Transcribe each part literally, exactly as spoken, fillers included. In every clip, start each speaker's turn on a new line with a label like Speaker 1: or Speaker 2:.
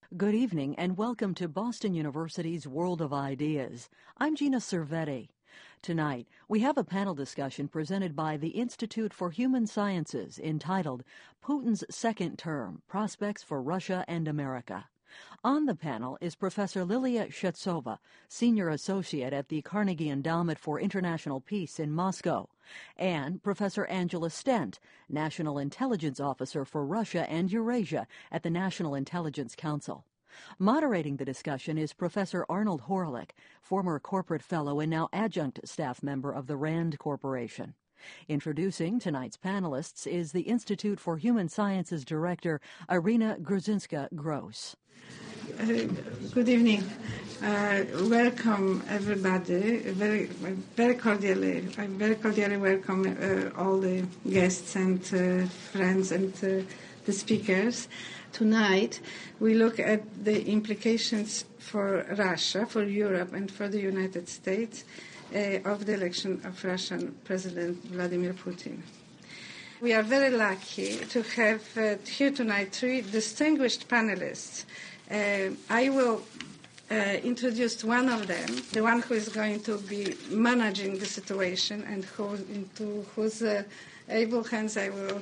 Speaker 1: Good evening and welcome to Boston University's World of Ideas. I'm Gina Cervetti. Tonight, we have a panel discussion presented by the Institute for Human Sciences entitled Putin's Second Term, Prospects for Russia and America. On the panel is Professor Lilia Shevtsova, Senior Associate at the Carnegie Endowment for International Peace in Moscow, and Professor Angela Stent, National Intelligence Officer for Russia and Eurasia at the National Intelligence Council. Moderating the discussion is Professor Arnold Horlick, former corporate fellow and now adjunct staff member of the RAND Corporation. Introducing tonight's panelists is the Institute for Human Sciences Director, Irina Grudzinska-Gross.
Speaker 2: Uh, good evening. Uh, welcome, everybody. Very, very cordially, I very cordially welcome uh, all the guests and uh, friends and uh, the speakers. Tonight, we look at the implications for Russia, for Europe, and for the United States uh, of the election of Russian President Vladimir Putin. We are very lucky to have uh, here tonight three distinguished panelists. Uh, I will uh, introduce one of them, the one who is going to be managing the situation and who, into whose uh, able hands I will uh,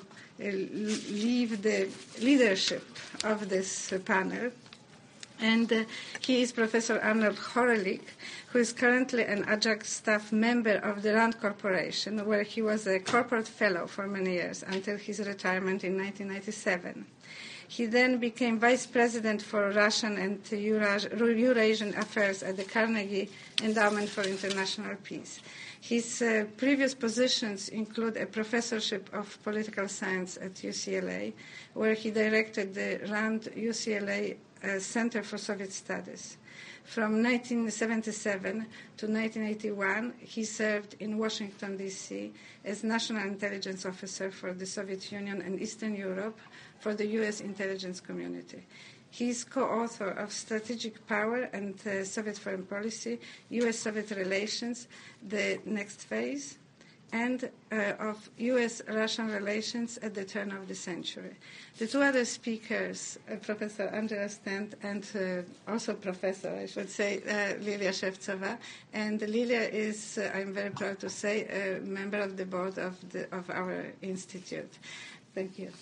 Speaker 2: leave the leadership of this uh, panel. And uh, he is Professor Arnold Horlick, who is currently an adjunct staff member of the RAND Corporation, where he was a corporate fellow for many years until his retirement in nineteen ninety-seven. He then became vice president for Russian and Eurasian affairs at the Carnegie Endowment for International Peace. His uh, previous positions include a professorship of political science at U C L A, where he directed the RAND U C L A uh, Center for Soviet Studies. From nineteen seventy-seven to nineteen eighty-one, he served in Washington, D C as National Intelligence Officer for the Soviet Union and Eastern Europe for the U S intelligence community. He is co-author of Strategic Power and uh, Soviet Foreign Policy, U S Soviet Relations, The Next Phase, and uh, of U S Russian relations at the turn of the century. The two other speakers, uh, Professor Angela Stent and uh, also Professor, I should say, uh, Lilia Shevtsova. And Lilia is, uh, I'm very proud to say, a member of the board of, the, of our institute. Thank you.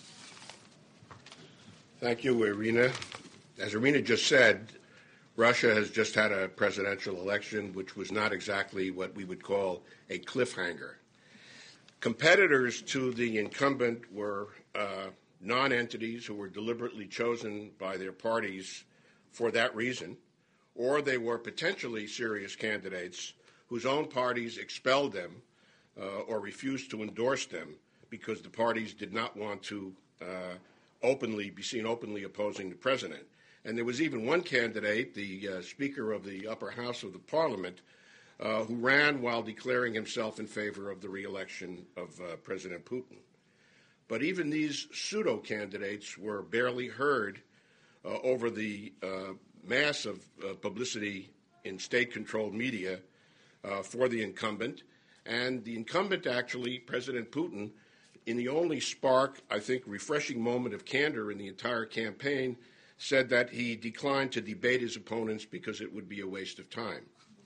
Speaker 3: Thank you, Irina. As Irina just said, Russia has just had a presidential election, which was not exactly what we would call a cliffhanger. Competitors to the incumbent were uh, non-entities who were deliberately chosen by their parties for that reason, or they were potentially serious candidates whose own parties expelled them uh, or refused to endorse them because the parties did not want to uh, openly be seen openly opposing the president. And there was even one candidate, the uh, Speaker of the upper house of the Parliament, uh, who ran while declaring himself in favor of the re-election of uh, President Putin. But even these pseudo-candidates were barely heard uh, over the uh, mass of uh, publicity in state-controlled media uh, for the incumbent. And the incumbent, actually, President Putin, in the only spark, I think, refreshing moment of candor in the entire campaign, said that he declined to debate his opponents because it would be a waste of time.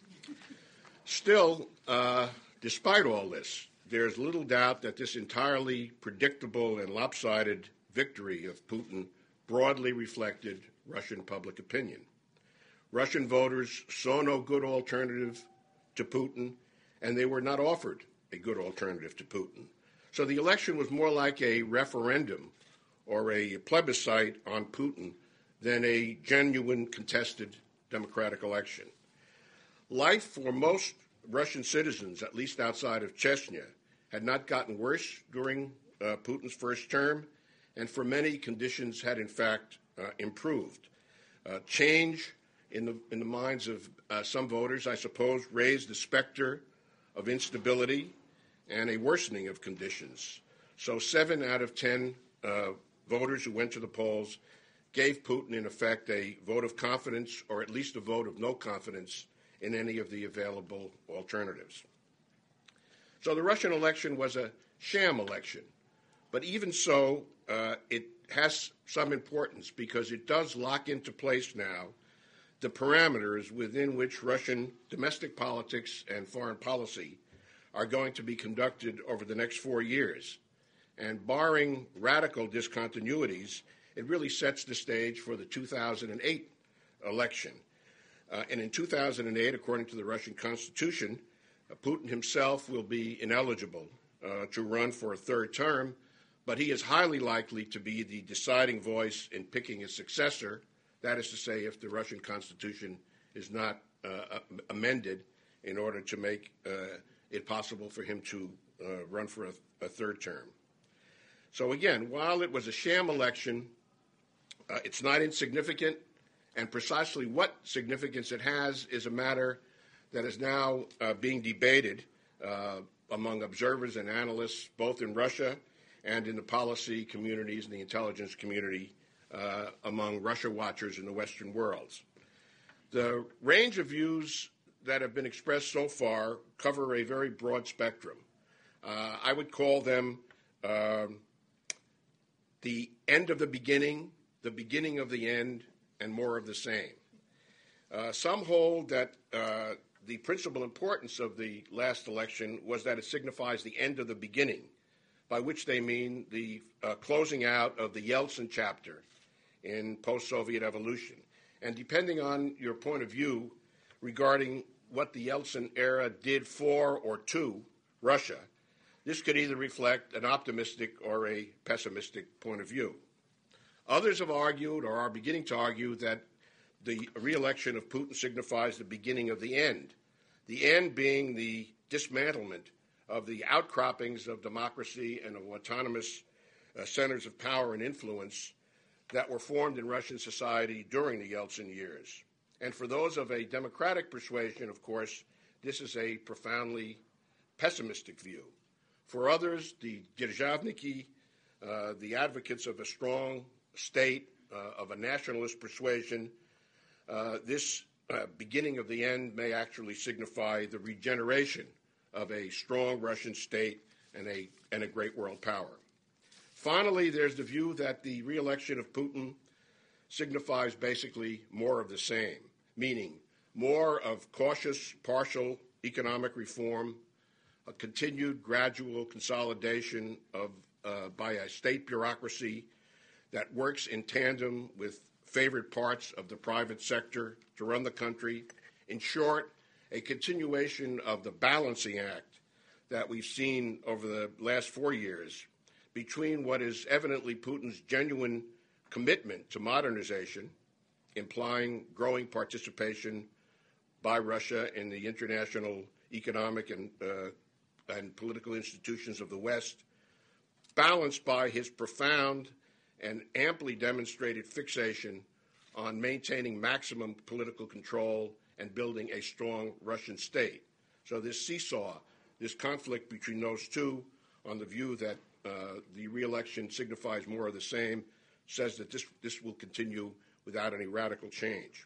Speaker 3: Still, uh, despite all this, there's little doubt that this entirely predictable and lopsided victory of Putin broadly reflected Russian public opinion. Russian voters saw no good alternative to Putin, and they were not offered a good alternative to Putin. So the election was more like a referendum or a plebiscite on Putin than a genuine contested democratic election. Life for most Russian citizens, at least outside of Chechnya, had not gotten worse during uh, Putin's first term, and for many, conditions had in fact uh, improved. Uh, change in the, in the minds of uh, some voters, I suppose, raised the specter of instability and a worsening of conditions. So seven out of ten uh, voters who went to the polls gave Putin, in effect, a vote of confidence, or at least a vote of no confidence in any of the available alternatives. So the Russian election was a sham election. But even so, uh, it has some importance because it does lock into place now the parameters within which Russian domestic politics and foreign policy are going to be conducted over the next four years. And barring radical discontinuities, it really sets the stage for the two thousand eight election. Uh, and in two thousand eight, according to the Russian Constitution, uh, Putin himself will be ineligible uh, to run for a third term, but he is highly likely to be the deciding voice in picking a successor. That is to say, if the Russian Constitution is not uh, amended in order to make uh, it possible for him to uh, run for a, a third term. So again, while it was a sham election, uh, it's not insignificant, and precisely what significance it has is a matter that is now uh, being debated uh, among observers and analysts, both in Russia and in the policy communities and the intelligence community uh, among Russia watchers in the Western worlds. The range of views that have been expressed so far cover a very broad spectrum. Uh, I would call them uh, the end of the beginning, the beginning of the end, and more of the same. Uh, some hold that uh, the principal importance of the last election was that it signifies the end of the beginning, by which they mean the uh, closing out of the Yeltsin chapter in post-Soviet evolution. And depending on your point of view regarding what the Yeltsin era did for or to Russia, this could either reflect an optimistic or a pessimistic point of view. Others have argued, or are beginning to argue, that the re-election of Putin signifies the beginning of the end, the end being the dismantlement of the outcroppings of democracy and of autonomous uh, centers of power and influence that were formed in Russian society during the Yeltsin years. And for those of a democratic persuasion, of course, this is a profoundly pessimistic view. For others, the Derzhavniki, uh, the advocates of a strong state, uh, of a nationalist persuasion, uh, this uh, beginning of the end may actually signify the regeneration of a strong Russian state and a, and a great world power. Finally, there's the view that the re-election of Putin signifies basically more of the same, meaning more of cautious, partial economic reform, a continued gradual consolidation of, uh, by a state bureaucracy that works in tandem with favored parts of the private sector to run the country. In short, a continuation of the balancing act that we've seen over the last four years between what is evidently Putin's genuine commitment to modernization, implying growing participation by Russia in the international economic and, uh, and political institutions of the West, balanced by his profound and amply demonstrated fixation on maintaining maximum political control and building a strong Russian state. So this seesaw, this conflict between those two on the view that uh, the re-election signifies more of the same, says that this, this will continue without any radical change.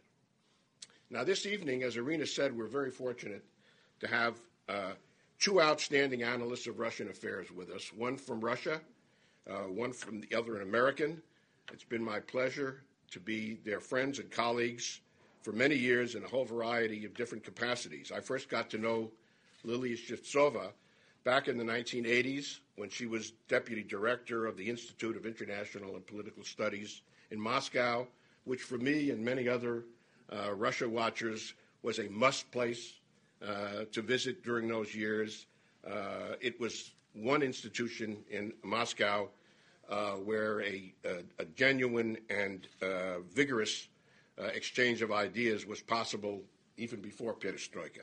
Speaker 3: Now, this evening, as Irina said, we're very fortunate to have uh, two outstanding analysts of Russian affairs with us, one from Russia, uh, one from the other, an American. It's been my pleasure to be their friends and colleagues for many years in a whole variety of different capacities. I first got to know Lilia Shevtsova back in the nineteen eighties when she was deputy director of the Institute of International and Political Studies in Moscow, which for me and many other uh, Russia watchers was a must place uh, to visit during those years. Uh, it was one institution in Moscow uh, where a, a, a genuine and uh, vigorous uh, exchange of ideas was possible even before perestroika.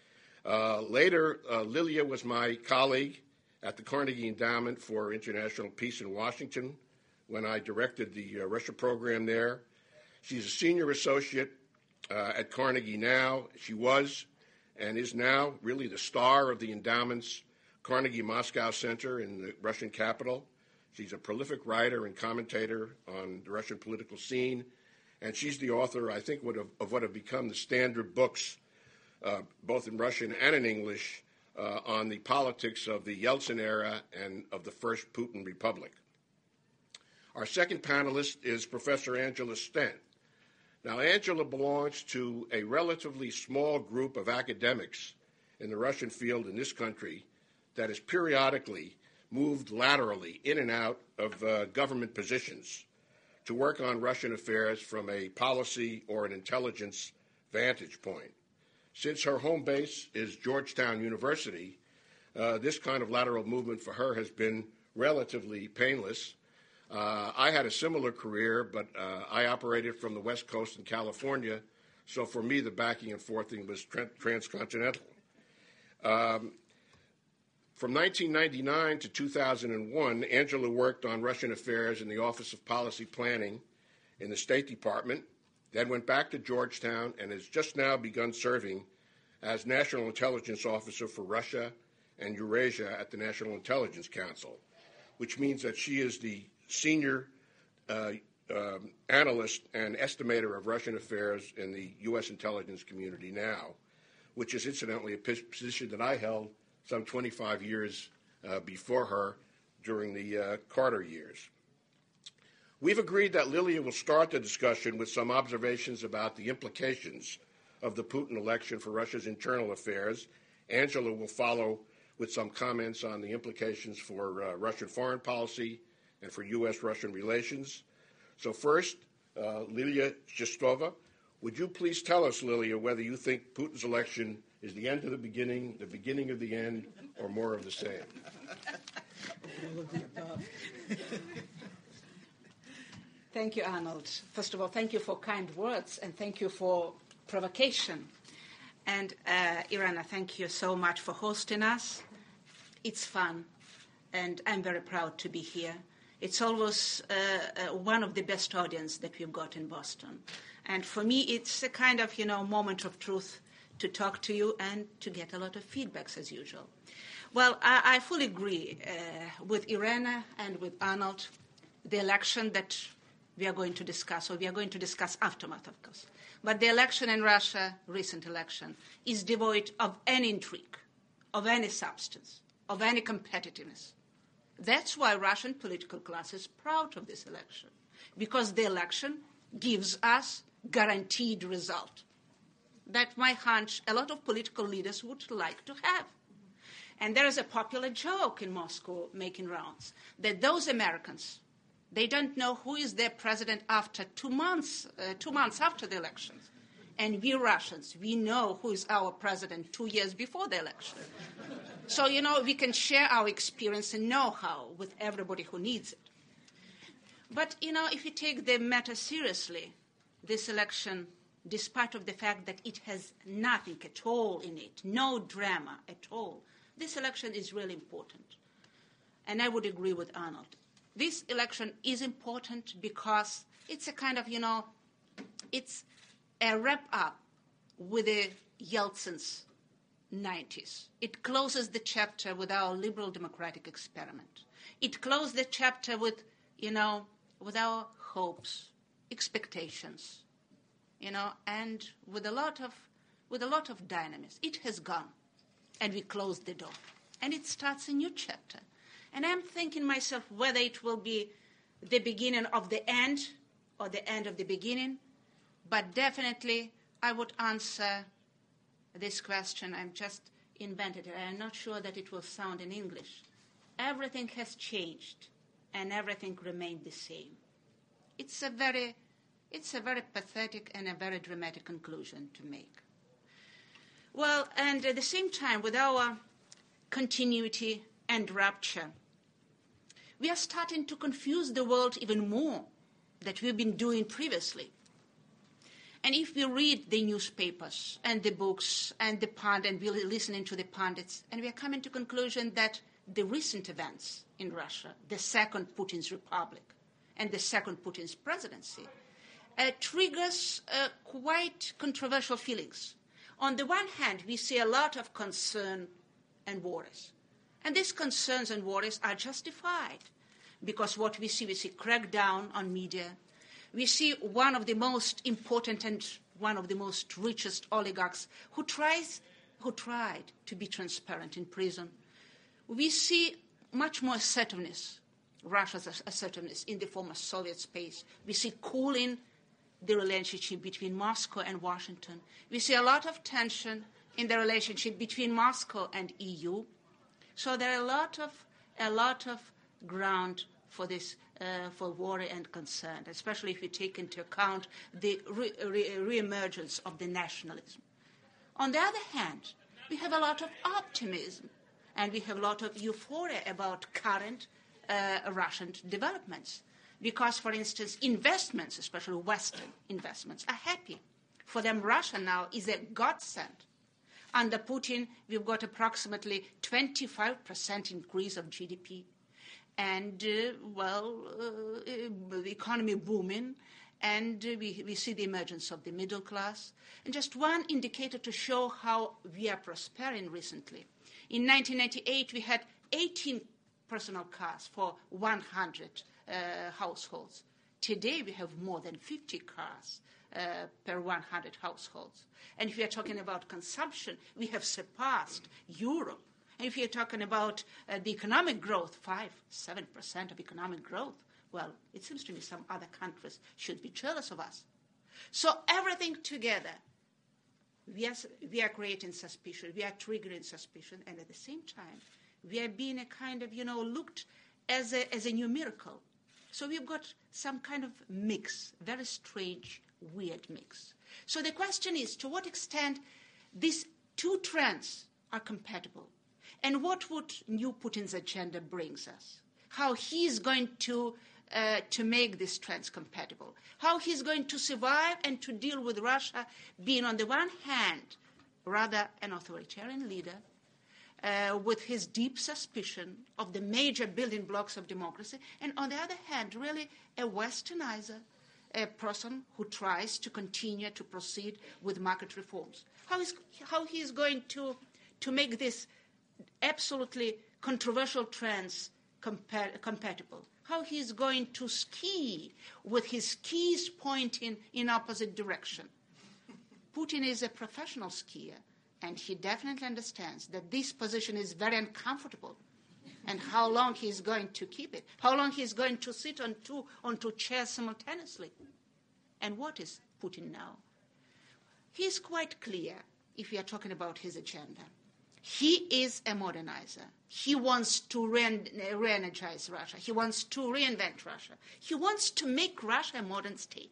Speaker 3: Uh, later, uh, Lilia was my colleague at the Carnegie Endowment for International Peace in Washington when I directed the uh, Russia program there. She's a senior associate uh, at Carnegie now. She was and is now really the star of the endowment's Carnegie Moscow Center in the Russian capital. She's a prolific writer and commentator on the Russian political scene, and she's the author, I think, of what have become the standard books, uh, both in Russian and in English, uh, on the politics of the Yeltsin era and of the first Putin Republic. Our second panelist is Professor Angela Stent. Now, Angela belongs to a relatively small group of academics in the Russian field in this country that has periodically moved laterally in and out of uh, government positions to work on Russian affairs from a policy or an intelligence vantage point. Since her home base is Georgetown University, uh, this kind of lateral movement for her has been relatively painless. Uh, I had a similar career, but uh, I operated from the West Coast in California, so for me the backing and forthing was tra- transcontinental. Um, from nineteen ninety-nine to two thousand one, Angela worked on Russian affairs in the Office of Policy Planning in the State Department, then went back to Georgetown and has just now begun serving as National Intelligence Officer for Russia and Eurasia at the National Intelligence Council, which means that she is the senior uh, um, analyst and estimator of Russian affairs in the U S intelligence community now, which is incidentally a position that I held some twenty-five years uh, before her during the uh, Carter years. We've agreed that Lilia will start the discussion with some observations about the implications of the Putin election for Russia's internal affairs. Angela will follow with some comments on the implications for uh, Russian foreign policy and for U S Russian relations. So first, uh, Lilia Shestova, would you please tell us, Lilia, whether you think Putin's election is the end of the beginning, the beginning of the end, or more of the same?
Speaker 4: All of the above. Thank you, Arnold. First of all, thank you for kind words, and thank you for provocation. And uh, Irana, thank you so much for hosting us. It's fun, and I'm very proud to be here. It's always uh, uh, one of the best audience that we've got in Boston. And for me, it's a kind of, you know, moment of truth to talk to you and to get a lot of feedbacks, as usual. Well, I, I fully agree uh, with Irena and with Arnold, the election that we are going to discuss, or we are going to discuss aftermath, of course. But the election in Russia, recent election, is devoid of any intrigue, of any substance, of any competitiveness. That's why Russian political class is proud of this election, because the election gives us guaranteed result that my hunch a lot of political leaders would like to have. And there is a popular joke in Moscow making rounds that those Americans, they don't know who is their president after two months, uh, two months after the elections. And we Russians, we know who is our president two years before the election. So, you know, we can share our experience and know-how with everybody who needs it. But, you know, if you take the matter seriously, this election, despite of the fact that it has nothing at all in it, no drama at all, this election is really important. And I would agree with Arnold. This election is important because it's a kind of, you know, it's a wrap-up with the Yeltsin's nineties. It closes the chapter with our liberal democratic experiment. It closes the chapter with, you know, with our hopes, expectations, you know, and with a lot of, with a lot of dynamism. It has gone, and we closed the door, and it starts a new chapter. And I'm thinking myself whether it will be the beginning of the end or the end of the beginning, but definitely I would answer this question. I'm just invented it. I'm not sure that it will sound in English. Everything has changed, and everything remained the same. It's a very, it's a very pathetic and a very dramatic conclusion to make. Well, and at the same time, with our continuity and rupture, we are starting to confuse the world even more than we've been doing previously. And if we read the newspapers and the books and the pundits, and we're listening to the pundits, and we are coming to the conclusion that the recent events in Russia, the second Putin's republic and the second Putin's presidency, uh, triggers uh, quite controversial feelings. On the one hand, we see a lot of concern and worries. And these concerns and worries are justified because what we see, we see crackdown on media. We see one of the most important and one of the most richest oligarchs who tries, who tried to be transparent in prison. We see much more assertiveness Russia's assertiveness in the former Soviet space. We see cooling the relationship between Moscow and Washington. We see a lot of tension in the relationship between Moscow and E U. So there are a lot of a lot of ground for this, uh, for worry and concern, especially if you take into account the re- re- re-emergence of the nationalism. On the other hand, we have a lot of optimism, and we have a lot of euphoria about current uh, Russian developments. Because, for instance, investments, especially Western investments, are happy. For them, Russia now is a godsend. Under Putin, we've got approximately twenty-five percent increase of G D P. And, uh, well, uh, the economy booming, and uh, we, we see the emergence of the middle class. And just one indicator to show how we are prospering recently. In nineteen ninety-eight, we had eighteen personal cars for one hundred uh, households. Today, we have more than fifty cars uh, per one hundred households. And if we are talking about consumption, we have surpassed Europe. And if you're talking about uh, the economic growth, five, seven percent of economic growth, well, it seems to me some other countries should be jealous of us. So everything together, we are, we are creating suspicion, we are triggering suspicion, and at the same time, we are being a kind of, you know, looked as a, as a new miracle. So we've got some kind of mix, very strange, weird mix. So the question is, to what extent these two trends are compatible? And what would new Putin's agenda brings us? How he's going to uh, to make these trends compatible? How he's going to survive and to deal with Russia being, on the one hand, rather an authoritarian leader, uh, with his deep suspicion of the major building blocks of democracy, and on the other hand, really a westernizer, a person who tries to continue to proceed with market reforms. How is how he is going to to make this absolutely controversial trends compa- compatible? How he is going to ski with his skis pointing in opposite direction? Putin is a professional skier, and he definitely understands that this position is very uncomfortable, and how long he is going to keep it, how long he is going to sit on two, on two chairs simultaneously. And what is Putin now? He is quite clear if we are talking about his agenda. He is a modernizer. He wants to re- re-energize Russia. He wants to reinvent Russia. He wants to make Russia a modern state.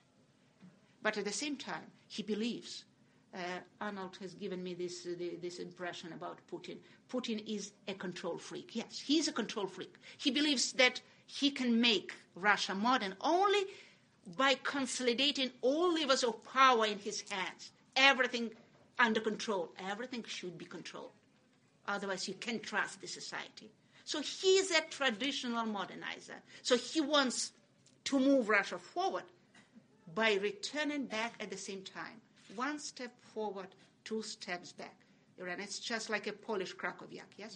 Speaker 4: But at the same time, he believes, uh, Arnold has given me this, uh, the, this impression about Putin. Putin is a control freak. Yes, he's a control freak. He believes that he can make Russia modern only by consolidating all levers of power in his hands. Everything under control. Everything should be controlled. Otherwise, you can't trust the society. So he is a traditional modernizer. So he wants to move Russia forward by returning back at the same time. One step forward, two steps back. And it's just like a Polish Krakowiak, yes?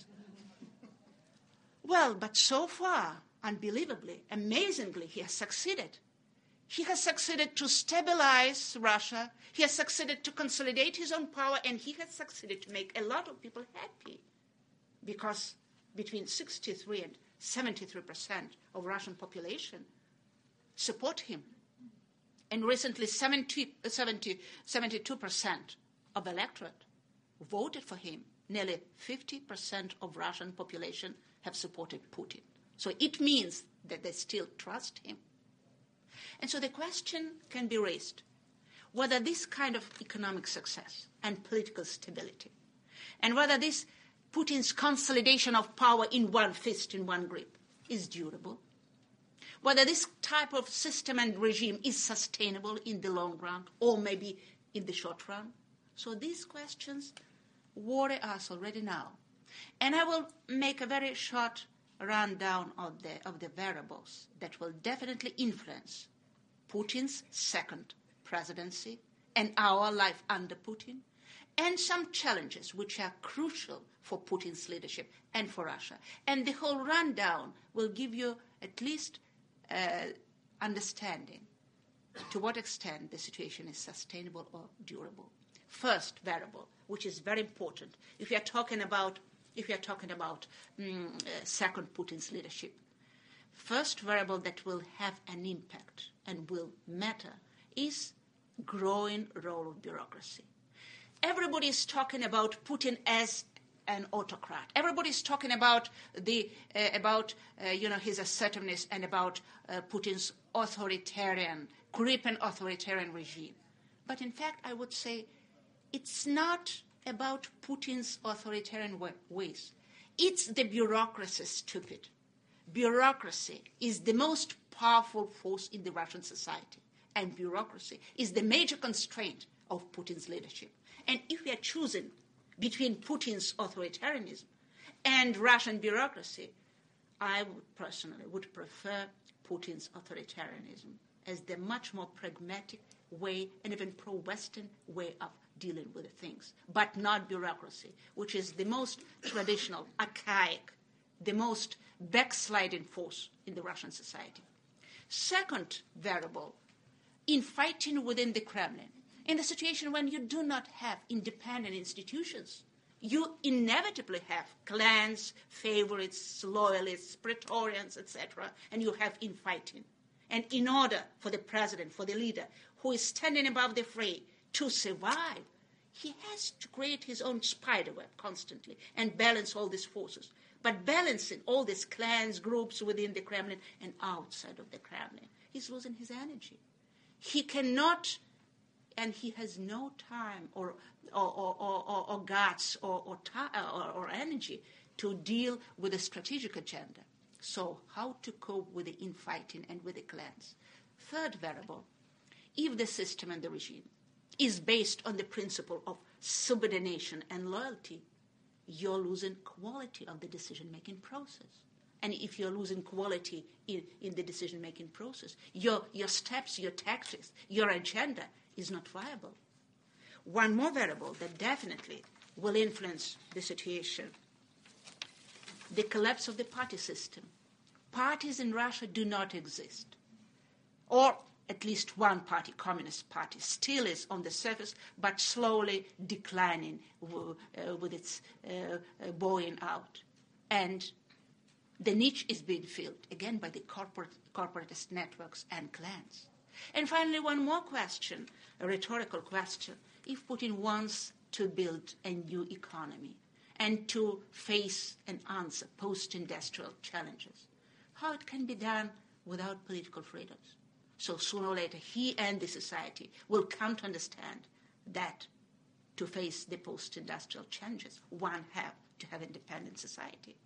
Speaker 4: Well, but so far, unbelievably, amazingly, he has succeeded. He has succeeded to stabilize Russia. He has succeeded to consolidate his own power, and he has succeeded to make a lot of people happy, because between sixty-three and seventy-three percent of Russian population support him. And recently, seventy, seventy, seventy-two percent of electorate voted for him. Nearly fifty percent of Russian population have supported Putin. So it means that they still trust him. And so the question can be raised whether this kind of economic success and political stability, and whether this Putin's consolidation of power in one fist, in one grip, is durable, whether this type of system and regime is sustainable in the long run, or maybe in the short run. So these questions worry us already now. And I will make a very short rundown of the, of the variables that will definitely influence Putin's second presidency and our life under Putin, and some challenges which are crucial for Putin's leadership and for Russia. And the whole rundown will give you at least uh, understanding to what extent the situation is sustainable or durable. First variable, which is very important, if we are talking about if we are talking about um, uh, second Putin's leadership, first variable that will have an impact and will matter is growing role of bureaucracy. Everybody is talking about Putin as an autocrat. Everybody is talking about the uh, about uh, you know his assertiveness and about uh, Putin's authoritarian, creeping authoritarian regime. But in fact, I would say it's not about Putin's authoritarian wa- ways. It's the bureaucracy, stupid. Bureaucracy is the most powerful force in the Russian society, and bureaucracy is the major constraint of Putin's leadership. And if we are choosing between Putin's authoritarianism and Russian bureaucracy, I would personally would prefer Putin's authoritarianism as the much more pragmatic way and even pro-Western way of dealing with things, but not bureaucracy, which is the most traditional, archaic, the most backsliding force in the Russian society. Second variable, infighting within the Kremlin. In a situation when you do not have independent institutions, you inevitably have clans, favorites, loyalists, Praetorians, et cetera, and you have infighting. And in order for the president, for the leader, who is standing above the fray to survive, he has to create his own spiderweb constantly and balance all these forces. But balancing all these clans, groups within the Kremlin and outside of the Kremlin, he's losing his energy. He cannot, and he has no time or or, or, or, or guts or, or, or, or energy to deal with a strategic agenda. So how to cope with the infighting and with the clans? Third variable, if the system and the regime is based on the principle of subordination and loyalty, you're losing quality of the decision-making process. And if you're losing quality in, in the decision-making process, your, your steps, your tactics, your agenda is not viable. One more variable that definitely will influence the situation, the collapse of the party system. Parties in Russia do not exist. Or at least one party, Communist Party, still is on the surface, but slowly declining w- uh, with its uh, uh, bowing out. And the niche is being filled, again, by the corporate, corporatist networks and clans. And finally, one more question, a rhetorical question. If Putin wants to build a new economy and to face and answer post-industrial challenges, how it can be done without political freedoms? So sooner or later, he and the society will come to understand that to face the post-industrial challenges, one have to have independent society.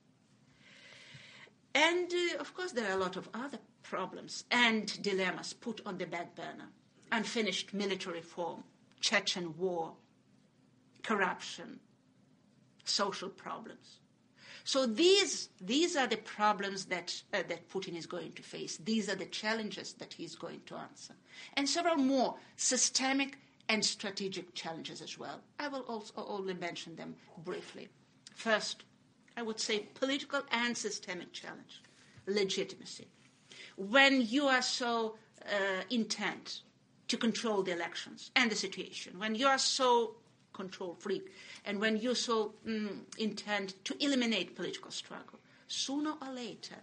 Speaker 4: And, uh, of course, there are a lot of other problems and dilemmas put on the back burner. Unfinished military reform, Chechen war, corruption, social problems. So these, these are the problems that, uh, that Putin is going to face. These are the challenges that he's going to answer. And several more systemic and strategic challenges as well. I will also only mention them briefly. First, I would say political and systemic challenge, legitimacy. When you are so uh, intent to control the elections and the situation, when you are so control freak, and when you so mm, intend to eliminate political struggle, sooner or later,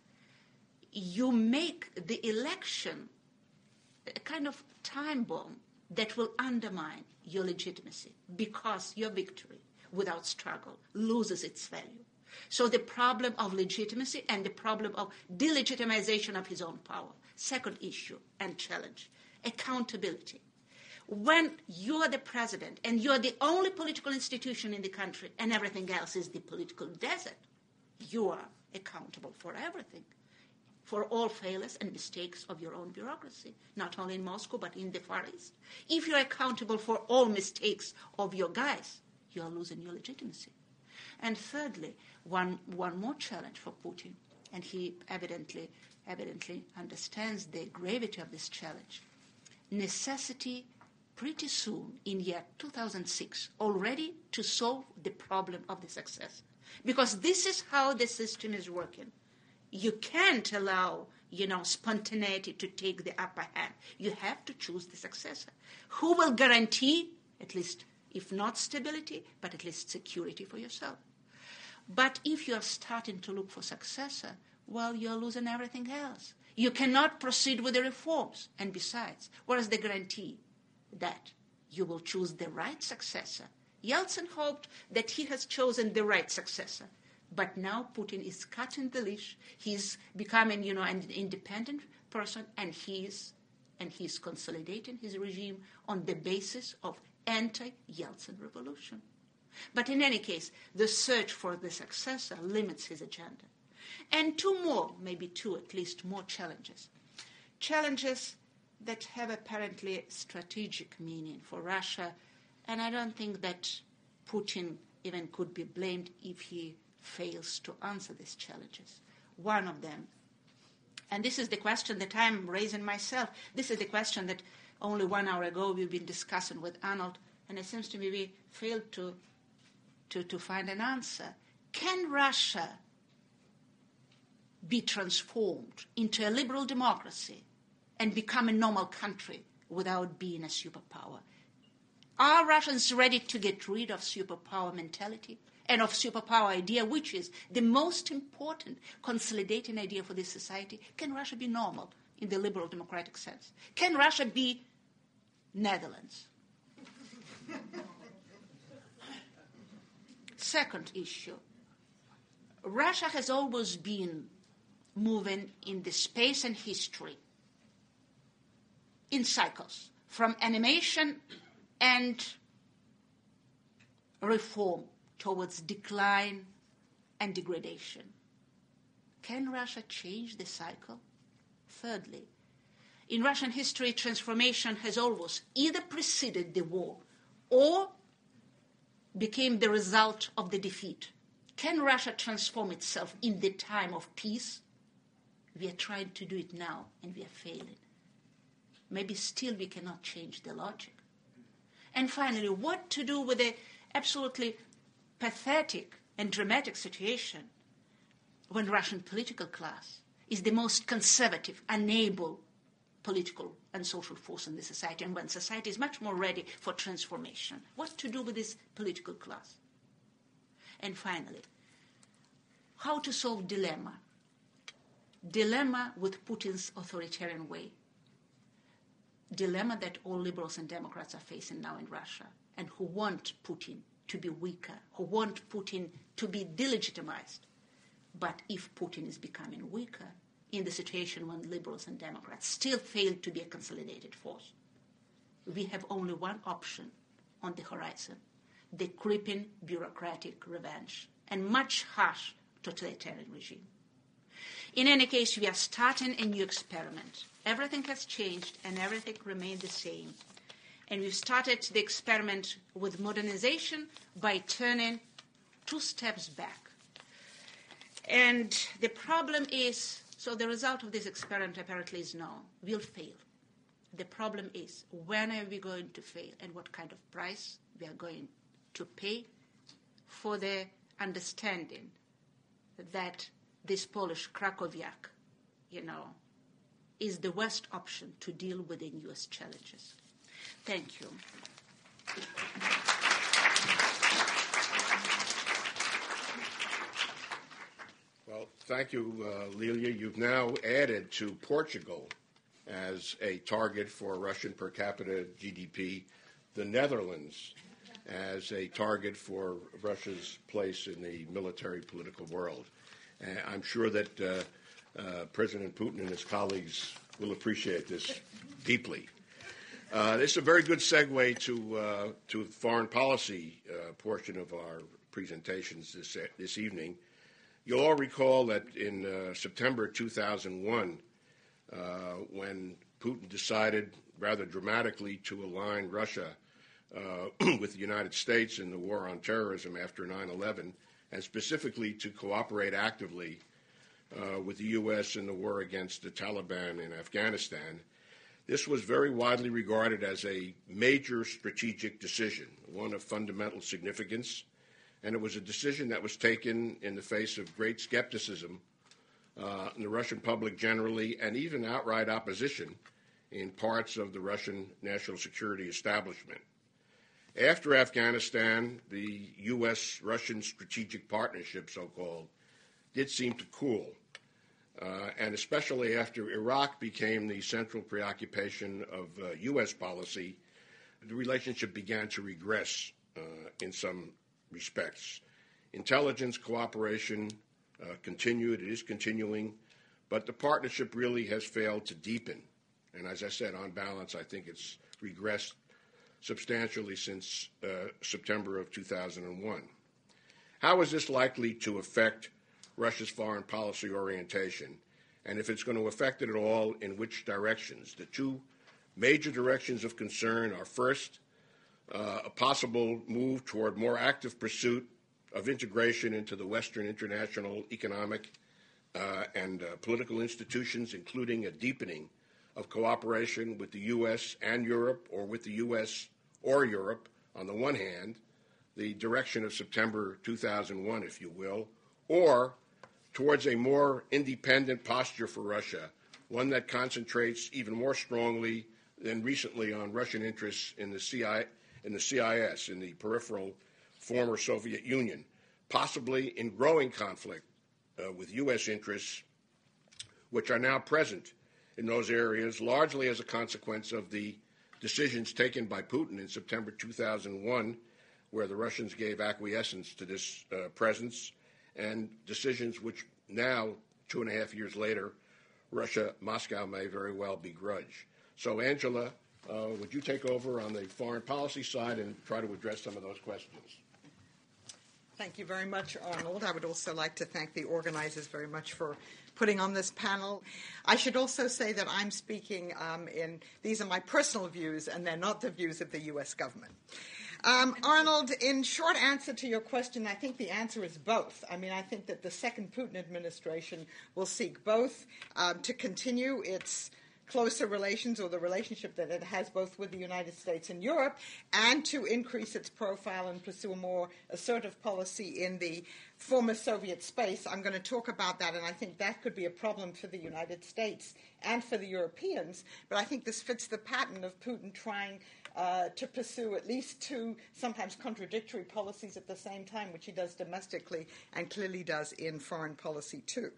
Speaker 4: you make the election a kind of time bomb that will undermine your legitimacy, because your victory without struggle loses its value. So the problem of legitimacy and the problem of delegitimization of his own power. Second issue and challenge, accountability. When you are the president and you are the only political institution in the country and everything else is the political desert, you are accountable for everything, for all failures and mistakes of your own bureaucracy, not only in Moscow but in the Far East. If you're accountable for all mistakes of your guys, you are losing your legitimacy. And thirdly, one, one more challenge for Putin, and he evidently, evidently understands the gravity of this challenge. Necessity pretty soon, in year two thousand six, already to solve the problem of the successor. Because this is how the system is working. You can't allow, you know, spontaneity to take the upper hand. You have to choose the successor, who will guarantee, at least, if not stability, but at least security for yourself. But if you are starting to look for successor well, you're losing everything else. You cannot proceed with the reforms. And besides, what is the guarantee that you will choose the right successor? Yeltsin hoped that he has chosen the right successor. But now Putin is cutting the leash. He's becoming, you know, an independent person, and he's and he's consolidating his regime on the basis of anti-Yeltsin revolution. But in any case, the search for the successor limits his agenda. And two more, maybe two at least, more challenges. Challenges that have apparently strategic meaning for Russia, and I don't think that Putin even could be blamed if he fails to answer these challenges. One of them, and this is the question that I'm raising myself, this is the question that only one hour ago we've been discussing with Arnold, and it seems to me we failed to, to, to find an answer. Can Russia be transformed into a liberal democracy and become a normal country without being a superpower? Are Russians ready to get rid of superpower mentality and of superpower idea, which is the most important consolidating idea for this society? Can Russia be normal in the liberal democratic sense? Can Russia be Netherlands? Second issue, Russia has always been moving in the space and history in cycles, from animation and reform towards decline and degradation. Can Russia change the cycle? Thirdly, in Russian history, transformation has always either preceded the war or became the result of the defeat. Can Russia transform itself in the time of peace? We are trying to do it now, and we are failing. Maybe still we cannot change the logic. And finally, what to do with the absolutely pathetic and dramatic situation when Russian political class is the most conservative, unable political and social force in the society, and when society is much more ready for transformation? What to do with this political class? And finally, how to solve dilemma? Dilemma with Putin's authoritarian way. Dilemma that all liberals and Democrats are facing now in Russia, and who want Putin to be weaker, who want Putin to be delegitimized. But if Putin is becoming weaker, in the situation when liberals and Democrats still fail to be a consolidated force, we have only one option on the horizon: the creeping bureaucratic revenge and much harsh totalitarian regime. In any case, we are starting a new experiment. Everything has changed and everything remained the same. And we've started the experiment with modernization by turning two steps back. And the problem is, so the result of this experiment apparently is known. We'll fail. The problem is, when are we going to fail and what kind of price we are going to pay for the understanding that this Polish Krakowiak, you know, is the worst option to deal with the newest challenges. Thank you.
Speaker 3: Well, thank you, uh, Lilia. You've now added to Portugal as a target for Russian per capita G D P, the Netherlands as a target for Russia's place in the military political world. And I'm sure that uh, uh, President Putin and his colleagues will appreciate this deeply. Uh, this is a very good segue to uh, to the foreign policy uh, portion of our presentations this this evening. You'll all recall that in uh, September two thousand one, uh, when Putin decided rather dramatically to align Russia uh, with the United States in the war on terrorism after nine eleven, and specifically to cooperate actively uh, with the U S in the war against the Taliban in Afghanistan, this was very widely regarded as a major strategic decision, one of fundamental significance, and it was a decision that was taken in the face of great skepticism uh, in the Russian public generally, and even outright opposition in parts of the Russian national security establishment. After Afghanistan, the U S Russian strategic partnership, so-called, did seem to cool. Uh, and especially after Iraq became the central preoccupation of uh, U S policy, the relationship began to regress uh, in some respects. Intelligence cooperation uh, continued, it is continuing, but the partnership really has failed to deepen. And as I said, on balance, I think it's regressed substantially since uh, September of two thousand one. How is this likely to affect Russia's foreign policy orientation, and if it's going to affect it at all, in which directions? The two major directions of concern are, first, uh, a possible move toward more active pursuit of integration into the Western international economic uh, and uh, political institutions, including a deepening of cooperation with the U S and Europe, or with the U S or Europe on the one hand, the direction of September two thousand one, if you will, or towards a more independent posture for Russia, one that concentrates even more strongly than recently on Russian interests in the C I, in the C I S, in the peripheral former Soviet Union, possibly in growing conflict uh, with U S interests, which are now present in those areas, largely as a consequence of the decisions taken by Putin in September two thousand one, where the Russians gave acquiescence to this uh, presence, and decisions which now, two and a half years later, Russia, Moscow may very well begrudge. So, Angela, uh, would you take over on the foreign policy side and try to address some of those questions?
Speaker 5: Thank you very much, Arnold. I would also like to thank the organizers very much for putting on this panel. I should also say that I'm speaking um, in, these are my personal views, and they're not the views of the U S government. Um, Arnold, in short answer to your question, I think the answer is both. I mean, I think that the second Putin administration will seek both um, to continue its closer relations, or the relationship that it has both with the United States and Europe, and to increase its profile and pursue a more assertive policy in the former Soviet space. I'm going to talk about that, and I think that could be a problem for the United States and for the Europeans. But I think this fits the pattern of Putin trying uh, to pursue at least two sometimes contradictory policies at the same time, which he does domestically and clearly does in foreign policy too.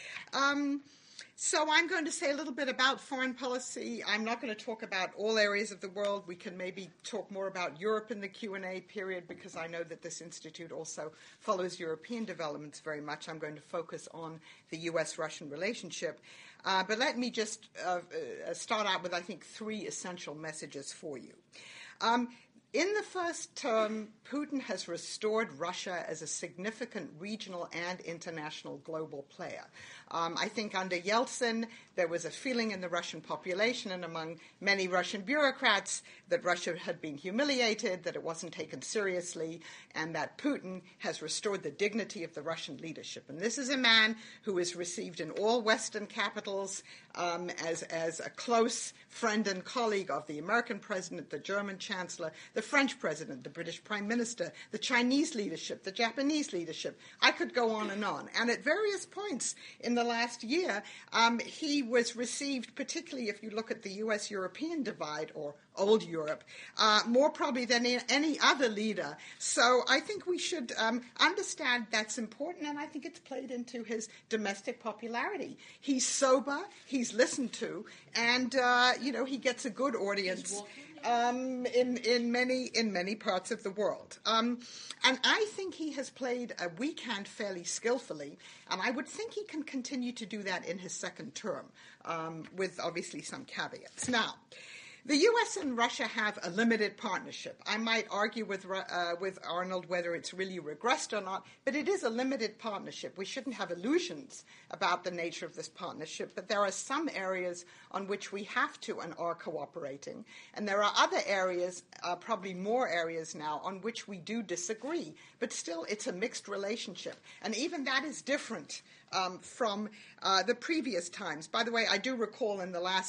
Speaker 5: Um, So I'm going to say a little bit about foreign policy. I'm not going to talk about all areas of the world. We can maybe talk more about Europe in the Q and A period, because I know that this institute also follows European developments very much. I'm going to focus on the U S Russian relationship. Uh, but let me just uh, uh, start out with, I think, three essential messages for you. Um, In the first term, Putin has restored Russia as a significant regional and international global player. Um, I think under Yeltsin, there was a feeling in the Russian population and among many Russian bureaucrats that Russia had been humiliated, that it wasn't taken seriously, and that Putin has restored the dignity of the Russian leadership. And this is a man who is received in all Western capitals um, as, as a close friend and colleague of the American president, the German chancellor, the French president, the British prime minister, the Chinese leadership, the Japanese leadership. I could go on and on. And at various points in the last year, um, he was received, particularly if you look at the U S-European divide, or old Europe, uh, more probably than any other leader. So I think we should um, understand that's important, and I think it's played into his domestic popularity. He's sober, he's listened to, and, uh, you know, he gets a good audience. Um, in in many in many parts of the world, um, and I think he has played a weak hand fairly skillfully, and I would think he can continue to do that in his second term, um, with obviously some caveats. Now, the U S and Russia have a limited partnership. I might argue with uh, with Arnold whether it's really regressed or not, but it is a limited partnership. We shouldn't have illusions about the nature of this partnership, but there are some areas on which we have to and are cooperating, and there are other areas, uh, probably more areas now, on which we do disagree, but still it's a mixed relationship, and even that is different um, from uh, the previous times. By the way, I do recall in the last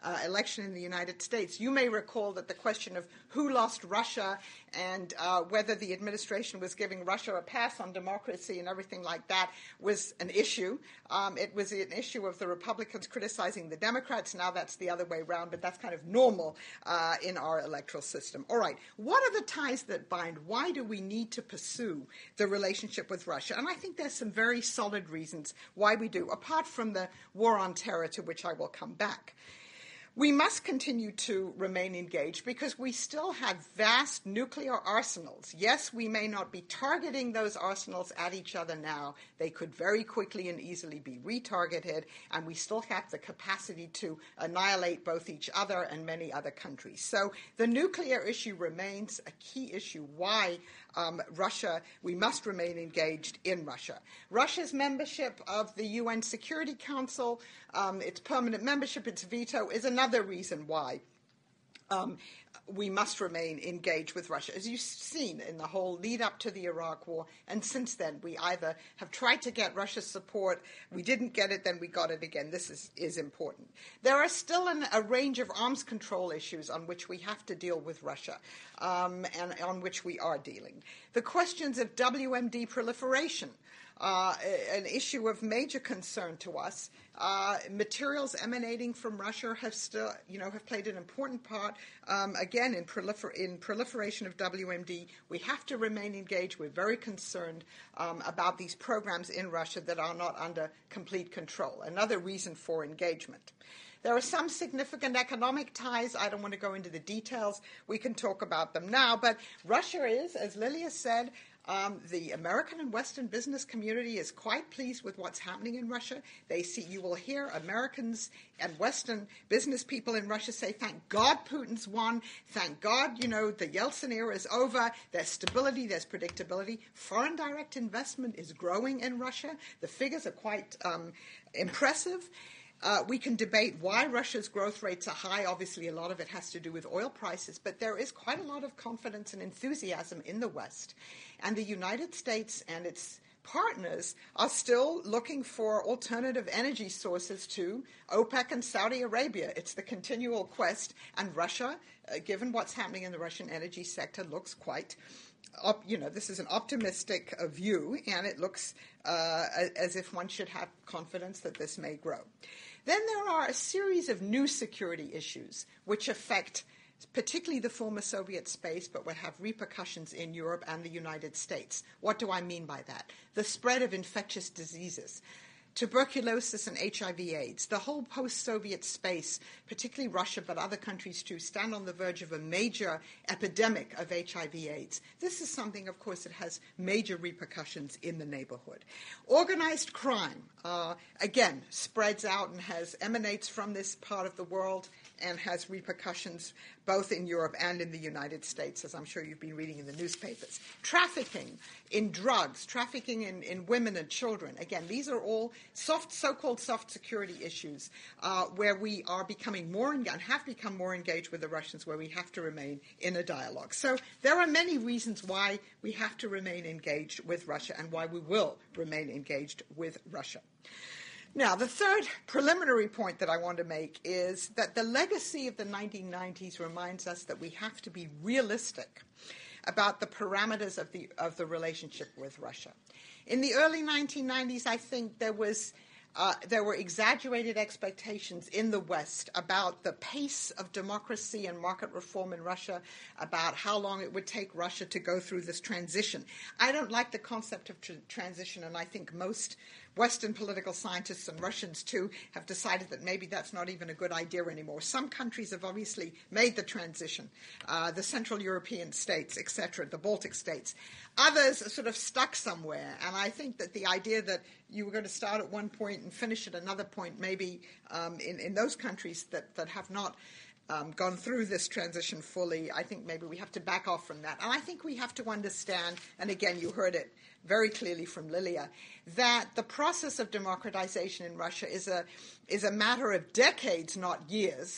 Speaker 5: uh, election in the United States. You may recall that the question of who lost Russia and uh, whether the administration was giving Russia a pass on democracy and everything like that was an issue. Um, it was an issue of the Republicans criticizing the Democrats. Now that's the other way around, but that's kind of normal uh, in our electoral system. All right, what are the ties that bind? Why do we need to pursue the relationship with Russia? And I think there's some very solid reasons why we do, apart from the war on terror, to which I will come back. We must continue to remain engaged because we still have vast nuclear arsenals. Yes, we may not be targeting those arsenals at each other now. They could very quickly and easily be retargeted, and we still have the capacity to annihilate both each other and many other countries. So the nuclear issue remains a key issue. Why um, Russia, we must remain engaged in Russia. Russia's membership of the U N Security Council, um, its permanent membership, its veto, is another reason why um, we must remain engaged with Russia. As you've seen in the whole lead up to the Iraq War, and since then, we either have tried to get Russia's support, we didn't get it, then we got it again. This is, is important. There are still an, a range of arms control issues on which we have to deal with Russia, um, and on which we are dealing. The questions of W M D proliferation, Uh, an issue of major concern to us. Uh, materials emanating from Russia have still, you know, have played an important part. Um, again, in, prolifer- in proliferation of W M D, we have to remain engaged. We're very concerned um, about these programs in Russia that are not under complete control. Another reason for engagement. There are some significant economic ties. I don't want to go into the details. We can talk about them now. But Russia is, as Lilia said, Um, the American and Western business community is quite pleased with what's happening in Russia. They see, you will hear Americans and Western business people in Russia say, thank God Putin's won. Thank God, you know, the Yeltsin era is over. There's stability, there's predictability. Foreign direct investment is growing in Russia. The figures are quite um, impressive. Uh, we can debate why Russia's growth rates are high. Obviously, a lot of it has to do with oil prices, but there is quite a lot of confidence and enthusiasm in the West. And the United States and its partners are still looking for alternative energy sources to OPEC and Saudi Arabia. It's the continual quest, and Russia, uh, given what's happening in the Russian energy sector, looks quite Up, you know, this is an optimistic uh, view, and it looks uh, as if one should have confidence that this may grow. Then there are a series of new security issues which affect particularly the former Soviet space, but will have repercussions in Europe and the United States. What do I mean by that? The spread of infectious diseases. Tuberculosis and H I V AIDS, the whole post-Soviet space, particularly Russia, but other countries too, stand on the verge of a major epidemic of H I V AIDS. This is something, of course, that has major repercussions in the neighborhood. Organized crime, uh, again, spreads out and has emanates from this part of the world and has repercussions both in Europe and in the United States, as I'm sure you've been reading in the newspapers. Trafficking in drugs, trafficking in, in women and children. Again, these are all soft, so-called soft security issues uh, where we are becoming more and have become more engaged with the Russians, where we have to remain in a dialogue. So there are many reasons why we have to remain engaged with Russia and why we will remain engaged with Russia. Now, the third preliminary point that I want to make is that the legacy of the nineteen nineties reminds us that we have to be realistic about the parameters of the of the relationship with Russia. In the early nineteen nineties, I think there was uh, there were exaggerated expectations in the West about the pace of democracy and market reform in Russia, about how long it would take Russia to go through this transition. I don't like the concept of tr- transition, and I think most Western political scientists and Russians, too, have decided that maybe that's not even a good idea anymore. Some countries have obviously made the transition, uh, the Central European states, et cetera, the Baltic states. Others are sort of stuck somewhere, and I think that the idea that you were going to start at one point and finish at another point, maybe um, in, in those countries that, that have not Um, gone through this transition fully, I think maybe we have to back off from that. And I think we have to understand, and again, you heard it very clearly from Lilia, that the process of democratization in Russia is a is a matter of decades, not years.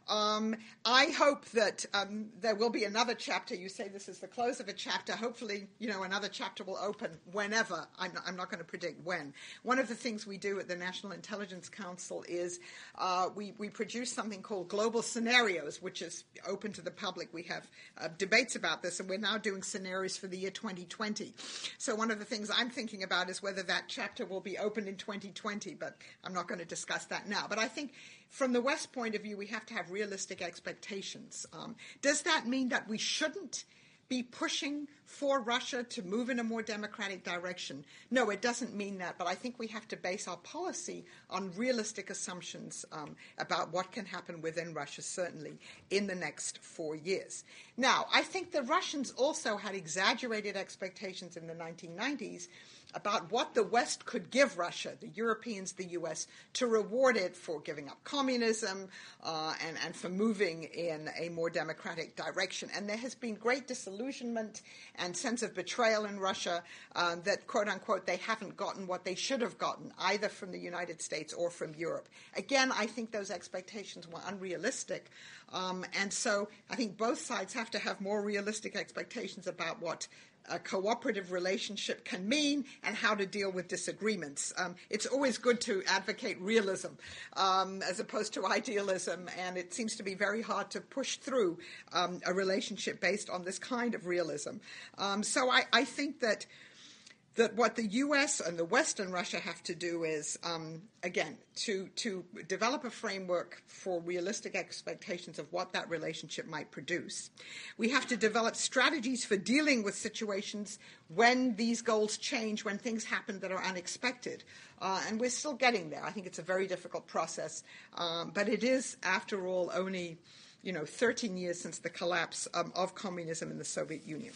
Speaker 5: Um, I hope that um, there will be another chapter. You say this is the close of a chapter. Hopefully, you know, another chapter will open whenever. I'm not, I'm not going to predict when. One of the things we do at the National Intelligence Council is uh, we, we produce something called Global Scenarios, which is open to the public. We have uh, debates about this, and we're now doing scenarios for the year twenty twenty. So one of the things I'm thinking about is whether that chapter will be open in twenty twenty, but I'm not going to discuss that now. But I think from the West point of view, we have to have realistic expectations. Um, does that mean that we shouldn't be pushing for Russia to move in a more democratic direction? No, it doesn't mean that, but I think we have to base our policy on realistic assumptions um, about what can happen within Russia, certainly in the next four years. Now, I think the Russians also had exaggerated expectations in the nineteen nineties about what the West could give Russia, the Europeans, the U S, to reward it for giving up communism uh, and, and for moving in a more democratic direction. And there has been great disillusionment and sense of betrayal in Russia uh, that, quote unquote, they haven't gotten what they should have gotten, either from the United States or from Europe. Again, I think those expectations were unrealistic. Um, and so I think both sides have to have more realistic expectations about what a cooperative relationship can mean and how to deal with disagreements. Um, it's always good to advocate realism um, as opposed to idealism, and it seems to be very hard to push through um, a relationship based on this kind of realism. Um, so I, I think that that what the U S and the Western Russia have to do is, um, again, to, to develop a framework for realistic expectations of what that relationship might produce. We have to develop strategies for dealing with situations when these goals change, when things happen that are unexpected. Uh, and we're still getting there. I think it's a very difficult process. Um, but it is, after all, only, you know, thirteen years since the collapse um, of communism in the Soviet Union.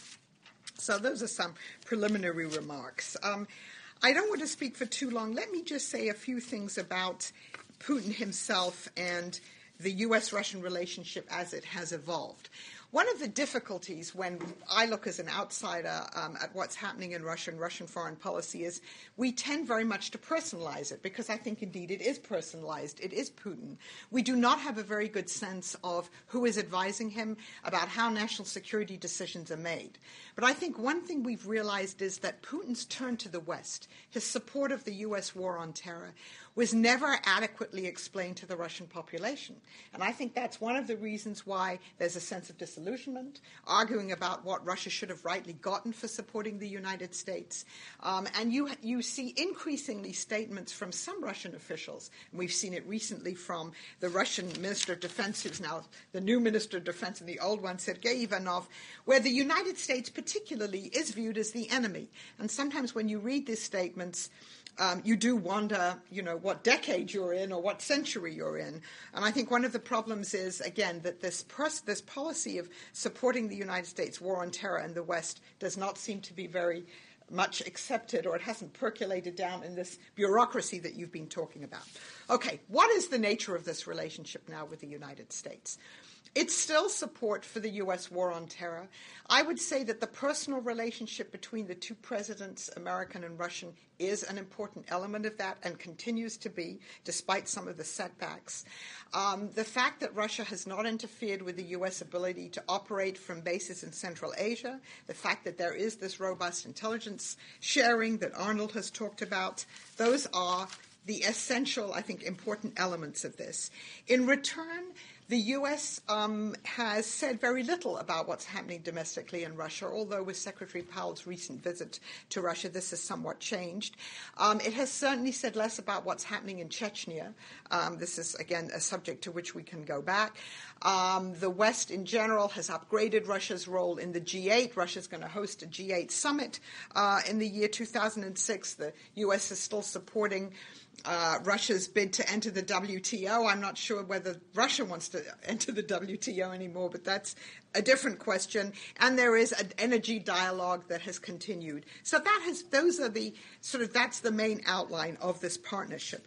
Speaker 5: So those are some preliminary remarks. Um, I don't want to speak for too long. Let me just say a few things about Putin himself and the U S Russian relationship as it has evolved. One of the difficulties when I look as an outsider um, at what's happening in Russia and Russian foreign policy is we tend very much to personalize it, because I think indeed it is personalized. It is Putin. We do not have a very good sense of who is advising him, about how national security decisions are made. But I think one thing we've realized is that Putin's turn to the West, his support of the U S war on terror, was never adequately explained to the Russian population. And I think that's one of the reasons why there's a sense of disillusionment, arguing about what Russia should have rightly gotten for supporting the United States. Um, and you, you see increasingly statements from some Russian officials, and we've seen it recently from the Russian Minister of Defense, who's now the new Minister of Defense, and the old one, Sergei Ivanov, where the United States particularly is viewed as the enemy. And sometimes when you read these statements, Um, you do wonder, you know, what decade you're in or what century you're in. And I think one of the problems is, again, that this pers- this policy of supporting the United States war on terror in the West does not seem to be very much accepted, or it hasn't percolated down in this bureaucracy that you've been talking about. Okay, what is the nature of this relationship now with the United States? It's still support for the U S war on terror. I would say that the personal relationship between the two presidents, American and Russian, is an important element of that and continues to be, despite some of the setbacks. Um, the fact that Russia has not interfered with the U S ability to operate from bases in Central Asia, the fact that there is this robust intelligence sharing that Arnold has talked about, those are the essential, I think, important elements of this. In return, the U S um, has said very little about what's happening domestically in Russia, although with Secretary Powell's recent visit to Russia, this has somewhat changed. Um, it has certainly said less about what's happening in Chechnya. Um, this is, again, a subject to which we can go back. Um, the West in general has upgraded Russia's role in the G eight. Russia's going to host a G eight summit uh, in the year two thousand six. The U S is still supporting Uh, Russia's bid to enter the W T O. I'm not sure whether Russia wants to enter the W T O anymore, but that's a different question. And there is an energy dialogue that has continued. So that has, those are the sort of, that's the main outline of this partnership.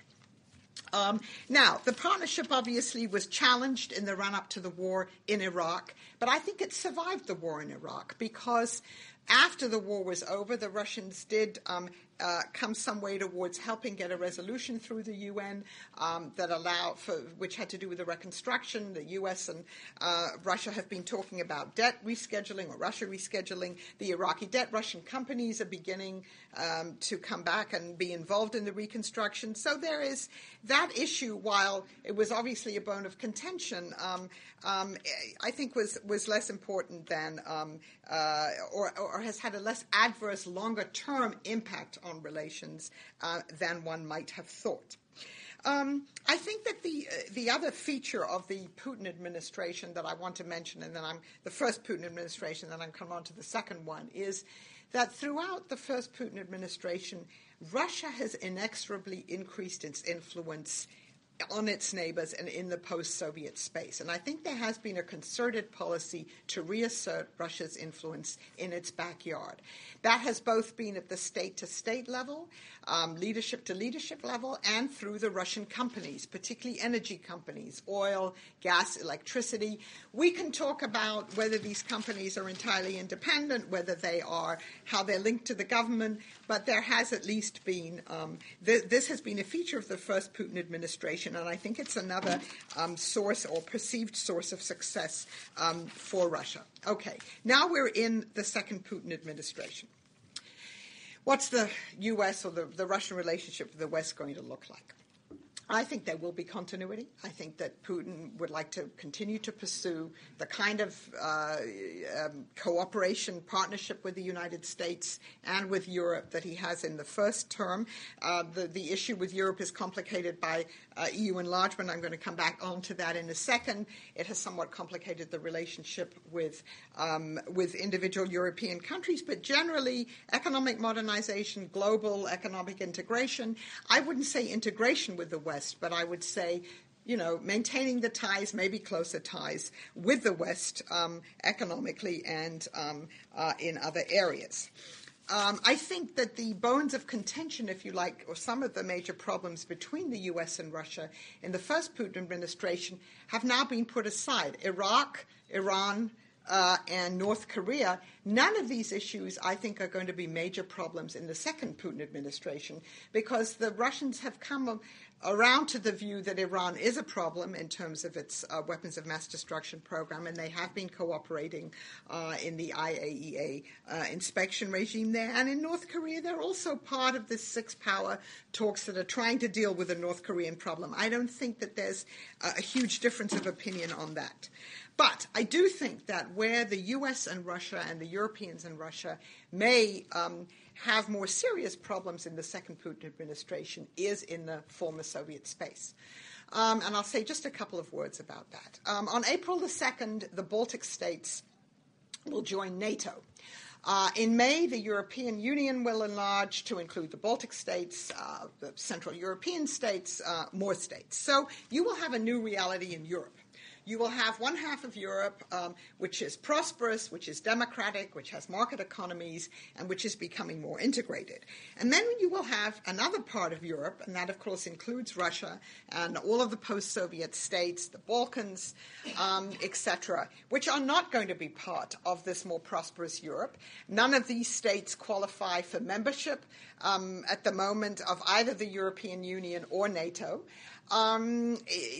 Speaker 5: Um, now, the partnership obviously was challenged in the run-up to the war in Iraq, but I think it survived the war in Iraq because after the war was over, the Russians did um, uh, come some way towards helping get a resolution through the U N um, that allow for which had to do with the reconstruction. The U S and uh, Russia have been talking about debt rescheduling or Russia rescheduling the Iraqi debt. Russian companies are beginning um, to come back and be involved in the reconstruction. So there is that issue. While it was obviously a bone of contention, um, um, I think was was less important than um, uh, or, or has had a less adverse, longer-term impact on relations uh, than one might have thought. Um, I think that the uh, the other feature of the Putin administration that I want to mention, and then I'm the first Putin administration, then I'm come on to the second one, is that throughout the first Putin administration, Russia has inexorably increased its influence on its neighbors and in the post-Soviet space. And I think there has been a concerted policy to reassert Russia's influence in its backyard. That has both been at the state-to-state level, um, leadership-to-leadership level, and through the Russian companies, particularly energy companies, oil, gas, electricity. We can talk about whether these companies are entirely independent, whether they are, how they're linked to the government, but there has at least been, um, th- this has been a feature of the first Putin administration, and I think it's another um, source or perceived source of success um, for Russia. Okay, now we're in the second Putin administration. What's the U S or the, the Russian relationship with the West going to look like? I think there will be continuity. I think that Putin would like to continue to pursue the kind of uh, um, cooperation, partnership with the United States and with Europe that he has in the first term. Uh, the, the issue with Europe is complicated by uh, E U enlargement. I'm going to come back on to that in a second. It has somewhat complicated the relationship with, um, with individual European countries, but generally economic modernization, global economic integration. I wouldn't say integration with the West, but I would say, you know, maintaining the ties, maybe closer ties with the West um, economically and um, uh, in other areas. Um, I think that the bones of contention, if you like, or some of the major problems between the U S and Russia in the first Putin administration have now been put aside. Iraq, Iran, Uh, and North Korea, none of these issues, I think, are going to be major problems in the second Putin administration because the Russians have come around to the view that Iran is a problem in terms of its uh, weapons of mass destruction program, and they have been cooperating uh, in the I A E A uh, inspection regime there. And in North Korea, they're also part of the six-power talks that are trying to deal with the North Korean problem. I don't think that there's a, a huge difference of opinion on that. But I do think that where the U S and Russia and the Europeans and Russia may um, have more serious problems in the second Putin administration is in the former Soviet space. Um, and I'll say just a couple of words about that. Um, on April the second, the Baltic states will join NATO. Uh, in May, the European Union will enlarge to include the Baltic states, uh, the Central European states, uh, more states. So you will have a new reality in Europe. You will have one half of Europe um, which is prosperous, which is democratic, which has market economies, and which is becoming more integrated. And then you will have another part of Europe, and that, of course, includes Russia and all of the post-Soviet states, the Balkans, um, et cetera, which are not going to be part of this more prosperous Europe. None of these states qualify for membership um, at the moment of either the European Union or NATO. Um,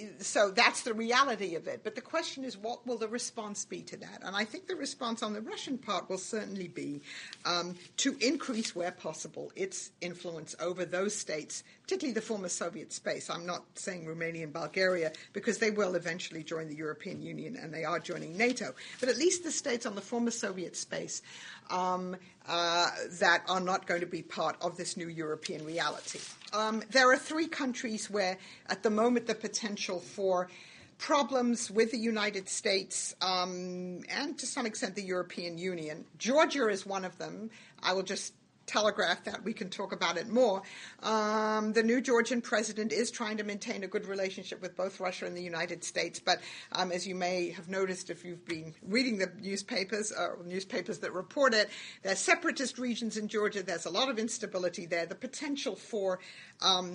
Speaker 5: so that's the reality of it. But the question is, what will the response be to that? And I think the response on the Russian part will certainly be um, to increase, where possible, its influence over those states, particularly the former Soviet space. I'm not saying Romania and Bulgaria, because they will eventually join the European Union and they are joining NATO. But at least the states on the former Soviet space um, uh, that are not going to be part of this new European reality. Um, there are three countries where, at the moment, the potential for problems with the United States um, and, to some extent, the European Union. Georgia is one of them. I will just telegraph that. We can talk about it more. Um, the new Georgian president is trying to maintain a good relationship with both Russia and the United States, but um, as you may have noticed if you've been reading the newspapers, or newspapers that report it, there's separatist regions in Georgia. There's a lot of instability there. The potential for um,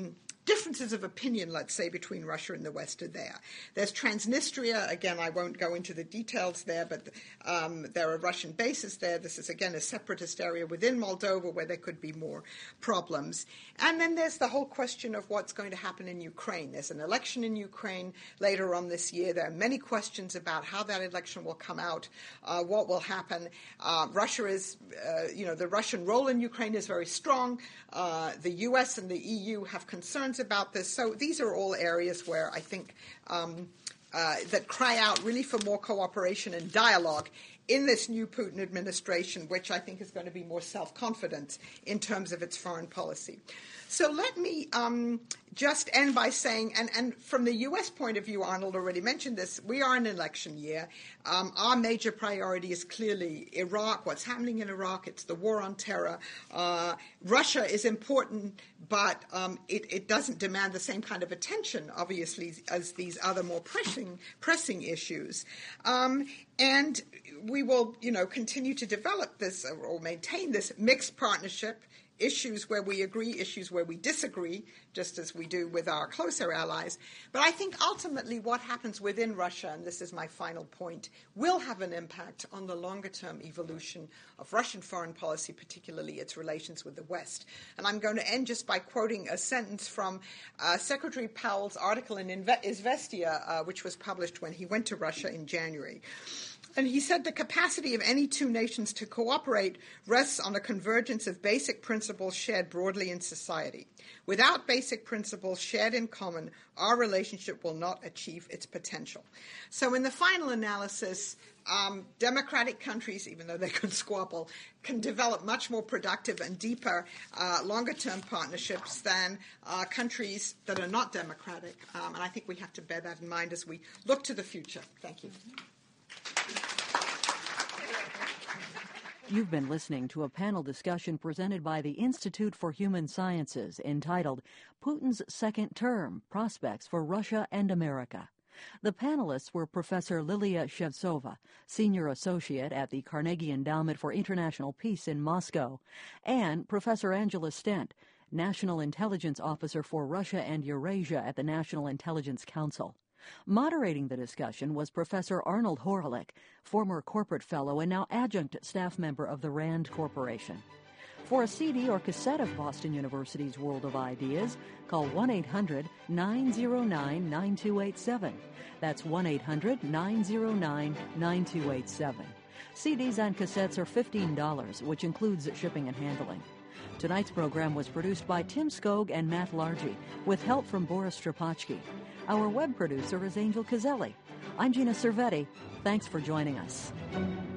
Speaker 5: differences of opinion, let's say, between Russia and the West are there. There's Transnistria. Again, I won't go into the details there, but um, there are Russian bases there. This is, again, a separatist area within Moldova where there could be more problems. And then there's the whole question of what's going to happen in Ukraine. There's an election in Ukraine later on this year. There are many questions about how that election will come out, uh, what will happen. Uh, Russia is, uh, you know, the Russian role in Ukraine is very strong. Uh, the U S and the E U have concerns about this. So these are all areas where I think um, uh, that cry out really for more cooperation and dialogue in this new Putin administration, which I think is going to be more self-confident in terms of its foreign policy. So let me um, just end by saying, and, and from the U S point of view, Arnold already mentioned this, we are in an election year. Um, our major priority is clearly Iraq, what's happening in Iraq. It's the war on terror. Uh, Russia is important, but um, it, it doesn't demand the same kind of attention, obviously, as these other more pressing, pressing issues. Um, and we will, you know, continue to develop this or maintain this mixed partnership, issues where we agree, issues where we disagree, just as we do with our closer allies. But I think ultimately what happens within Russia, and this is my final point, will have an impact on the longer-term evolution of Russian foreign policy, particularly its relations with the West. And I'm going to end just by quoting a sentence from uh, Secretary Powell's article in Izvestia, uh, which was published when he went to Russia in January. And he said the capacity of any two nations to cooperate rests on a convergence of basic principles shared broadly in society. Without basic principles shared in common, our relationship will not achieve its potential. So in the final analysis, um, democratic countries, even though they can squabble, can develop much more productive and deeper, uh, longer-term partnerships than uh, countries that are not democratic. Um, and I think we have to bear that in mind as we look to the future. Thank you.
Speaker 1: You've been listening to a panel discussion presented by the Institute for Human Sciences entitled Putin's Second Term, Prospects for Russia and America. The panelists were Professor Lilia Shevtsova, Senior Associate at the Carnegie Endowment for International Peace in Moscow, and Professor Angela Stent, National Intelligence Officer for Russia and Eurasia at the National Intelligence Council. Moderating the discussion was Professor Arnold Horlich, former corporate fellow and now adjunct staff member of the RAND Corporation. For a C D or cassette of Boston University's World of Ideas, call one eight hundred nine oh nine nine two eight seven. That's one eight hundred nine oh nine nine two eight seven. C Ds and cassettes are fifteen dollars, which includes shipping and handling. Tonight's program was produced by Tim Skog and Matt Largy, with help from Boris Strapaczki. Our web producer is Angel Caselli. I'm Gina Cervetti. Thanks for joining us.